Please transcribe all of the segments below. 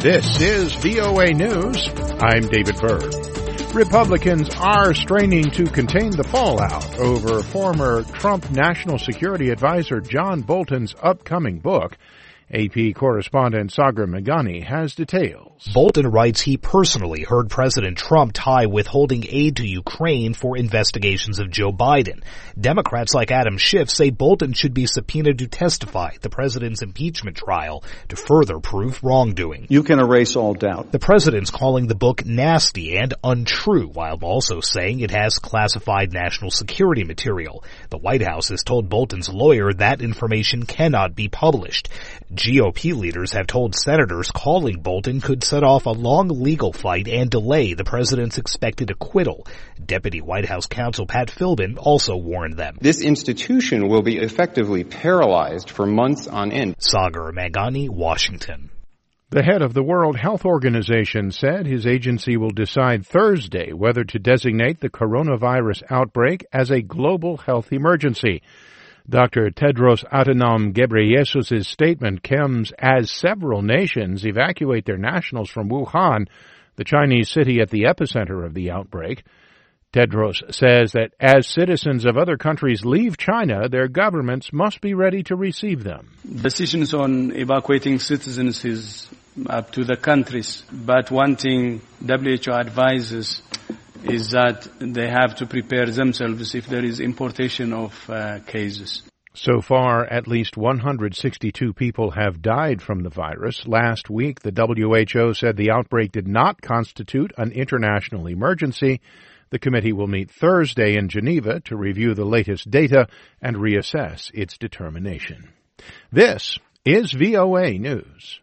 This is VOA News. I'm David Byrd. Republicans are straining to contain the fallout over former Trump National Security Advisor John Bolton's upcoming book. AP correspondent Sagar Meghani has details. Bolton writes he personally heard President Trump tie withholding aid to Ukraine for investigations of Joe Biden. Democrats like Adam Schiff say Bolton should be subpoenaed to testify at the president's impeachment trial to further prove wrongdoing. You can erase all doubt. The president's calling the book nasty and untrue, while also saying it has classified national security material. The White House has told Bolton's lawyer that information cannot be published. GOP leaders have told senators calling Bolton could set off a long legal fight and delay the president's expected acquittal. Deputy White House counsel Pat Philbin also warned them. This institution will be effectively paralyzed for months on end. Sagar Meghani, Washington. The head of the World Health Organization said his agency will decide Thursday whether to designate the coronavirus outbreak as a global health emergency. Dr. Tedros Adhanom Ghebreyesus' statement comes as several nations evacuate their nationals from Wuhan, the Chinese city at the epicenter of the outbreak. Tedros says that as citizens of other countries leave China, their governments must be ready to receive them. Decisions on evacuating citizens is up to the countries, but one thing WHO advises is that they have to prepare themselves if there is importation of cases. So far, at least 162 people have died from the virus. Last week, the WHO said the outbreak did not constitute an international emergency. The committee will meet Thursday in Geneva to review the latest data and reassess its determination. This is VOA News.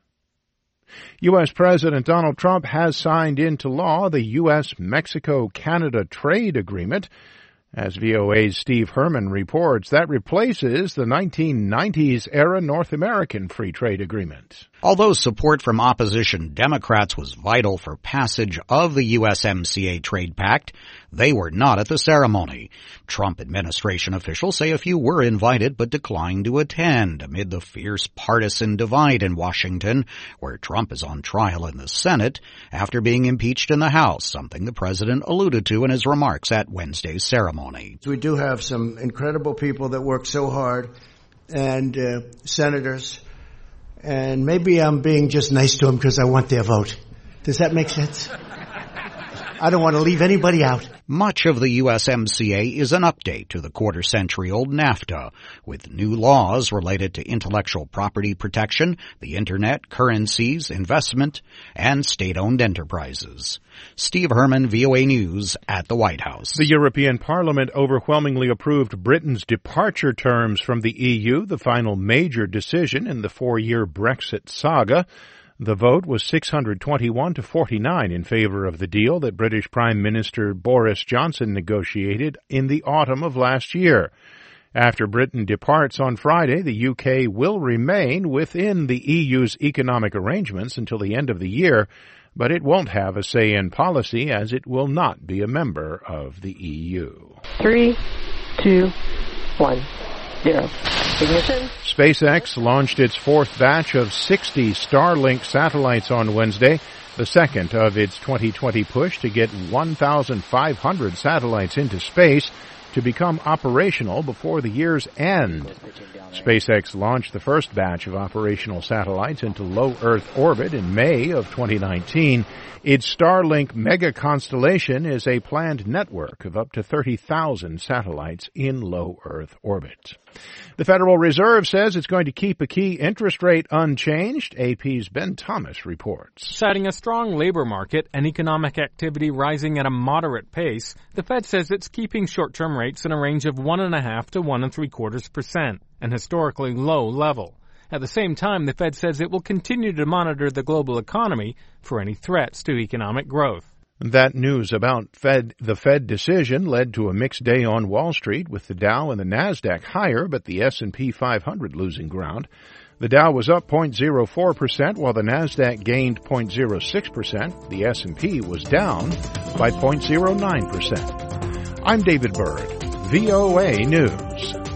U.S. President Donald Trump has signed into law the U.S.-Mexico-Canada trade agreement. As VOA's Steve Herman reports, that replaces the 1990s-era North American Free Trade Agreement. Although support from opposition Democrats was vital for passage of the USMCA trade pact, they were not at the ceremony. Trump administration officials say a few were invited but declined to attend amid the fierce partisan divide in Washington, where Trump is on trial in the Senate after being impeached in the House, something the president alluded to in his remarks at Wednesday's ceremony. We do have some incredible people that work so hard, and senators. And maybe I'm being just nice to them because I want their vote. Does that make sense? I don't want to leave anybody out. Much of the USMCA is an update to the quarter-century-old NAFTA, with new laws related to intellectual property protection, the Internet, currencies, investment, and state-owned enterprises. Steve Herman, VOA News, at the White House. The European Parliament overwhelmingly approved Britain's departure terms from the EU, the final major decision in the 4-year Brexit saga. The vote was 621 to 49 in favor of the deal that British Prime Minister Boris Johnson negotiated in the autumn of last year. After Britain departs on Friday, the UK will remain within the EU's economic arrangements until the end of the year, but it won't have a say in policy as it will not be a member of the EU. 3, 2, 1. 0. Ignition. SpaceX launched its fourth batch of 60 Starlink satellites on Wednesday, the second of its 2020 push to get 1,500 satellites into space to become operational before the year's end. SpaceX launched the first batch of operational satellites into low Earth orbit in May of 2019. Its Starlink mega constellation is a planned network of up to 30,000 satellites in low Earth orbit. The Federal Reserve says it's going to keep a key interest rate unchanged. AP's Ben Thomas reports. Citing a strong labor market and economic activity rising at a moderate pace, the Fed says it's keeping short-term rates in a range of 1.5% to 1.75%, an historically low level. At the same time, the Fed says it will continue to monitor the global economy for any threats to economic growth. That news about the Fed decision led to a mixed day on Wall Street, with the Dow and the Nasdaq higher, but the S&P 500 losing ground. The Dow was up 0.04%, while the Nasdaq gained 0.06%. The S&P was down by 0.09%. I'm David Byrd, VOA News.